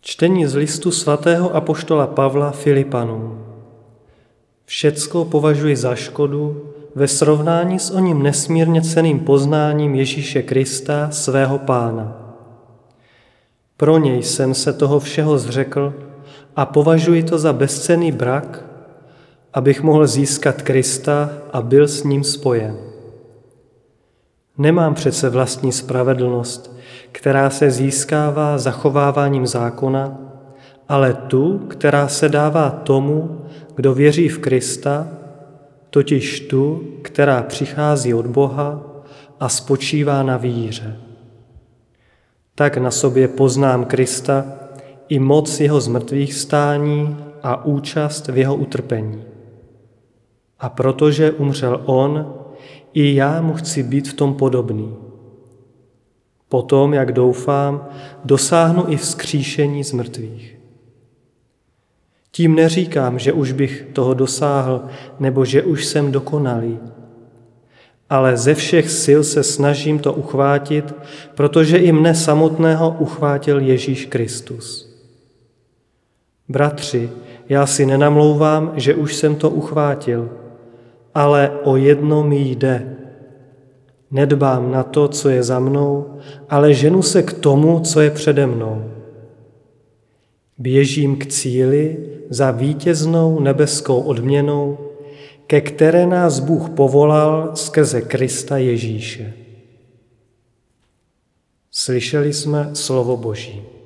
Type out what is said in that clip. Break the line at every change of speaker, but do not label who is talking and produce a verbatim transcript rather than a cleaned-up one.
Čtení z listu svatého apoštola Pavla Filipanům. Všecko považuji za škodu ve srovnání s oním nesmírně cenným poznáním Ježíše Krista, svého Pána. Pro něj jsem se toho všeho zřekl a považuji to za bezcenný brak, abych mohl získat Krista a byl s ním spojen. Nemám přece vlastní spravedlnost, která se získává zachováváním zákona, ale tu, která se dává tomu, kdo věří v Krista, totiž tu, která přichází od Boha a spočívá na víře. Tak na sobě poznám Krista i moc jeho zmrtvýchvstání a účast v jeho utrpení. A protože umřel on, i já mu chci být v tom podobný. Potom, jak doufám, dosáhnu i vzkříšení z mrtvých. Tím neříkám, že už bych toho dosáhl, nebo že už jsem dokonalý, ale ze všech sil se snažím to uchvátit, protože i mne samotného uchvátil Ježíš Kristus. Bratři, já si nenamlouvám, že už jsem to uchvátil, ale o jedno mi jde. Nedbám na to, co je za mnou, ale ženu se k tomu, co je přede mnou. Běžím k cíli za vítěznou nebeskou odměnou, ke které nás Bůh povolal skrze Krista Ježíše. Slyšeli jsme slovo Boží.